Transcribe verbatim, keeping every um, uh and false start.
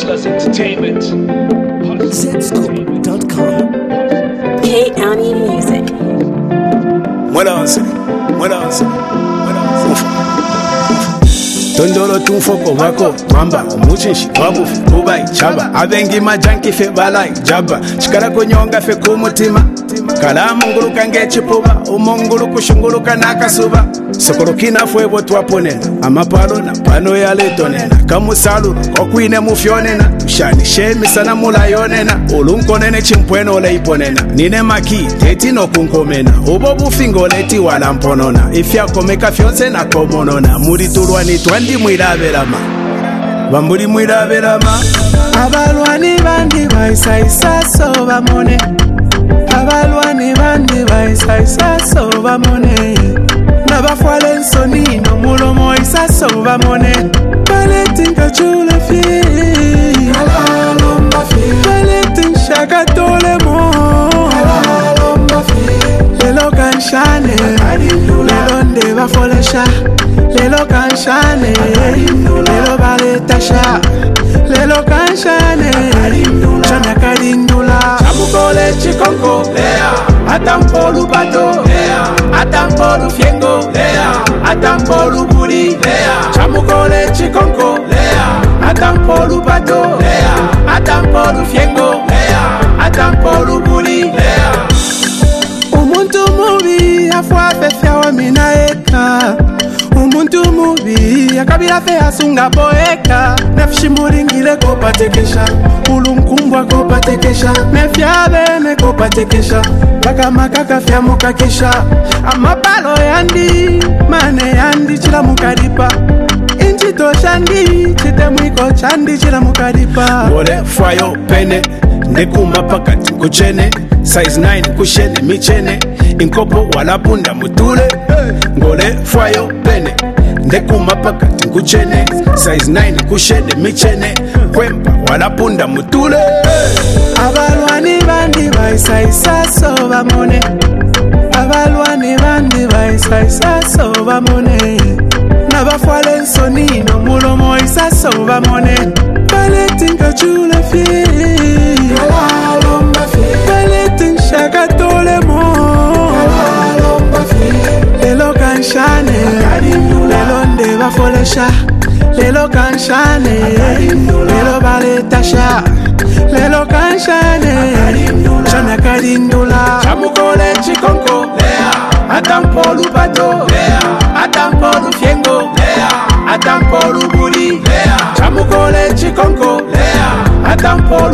Hustlers Entertainment. Zscoop dot com. K County Music. What else? What else? What else? Tondolo tumfoko wako mamba umuchinshi wabufi kubai chaba abengi majanki fe balai jaba chikara kunyonga fe kumutima kalamu nguluka ngechipuba umongulu kushunguluka nakasuba sokorokina fwebo twaponena amapalo na pano ya letonena kamusalulu kokwine mufyonena ushani shemi sana mulayonena ulunkonene chimpweno leiponena nine maki teti no kunkomena ubo bufingo leti wala mponona ifya komeka fyonse na komonona muri turwani twandi mwiraberama bamburi mwiraberama abalwani bandi baisaisa so bamone abalwani bandi baisaisa so bamone nabafwale nsoni no mulomo isa so bamone baletinga chule fi alalomba fi baletin shaka tole mo alalomba fi lelo kanshane lelo nde bafolesha lelo kanshane lelo baletasha lelo kanshane chana karindula chamukole chikongo lea atampolu bato lea atampolu fiengo lea atampolu buri lea chamukole chikongo lea atampolu bato lea atampolu fiengo lea atampolu buri lea umuntu mubi afwa fefya wa minaeka umuntu mubi akabira fe asunga boeka nafshimuringile ko patekesha ulunkumbwa ko patekesha mefyabe me ko patekesha baka makaka fya mukakesha amapalo yandi mane yandi chila mukadipa inchi to shandi chite mwiko chandi chila mukadipa wole fwayo pene nekuma pakati kuchene size nine kushene michene inkopo walapunda mutule ngole fwayo pene ndekuma pakati kuchene size nine kushene michene kwempa walapunda mutule abalwani bandi baisaisa so bamone abalwani bandi baisaisa so bamone nabafwale nsoni no mulomo isa so bamone baletinga chule fi alalomba fi baletin shaka tole mo alalomba fi lelo kanshane lelo nde bafolesha lelo kanshane lelo baletasha lelo kanshane chana karindula chamukole chikonko lea atampolu bato lea atampolu fiengo lea atampolu buri lea chamukole chikonko lea atampolu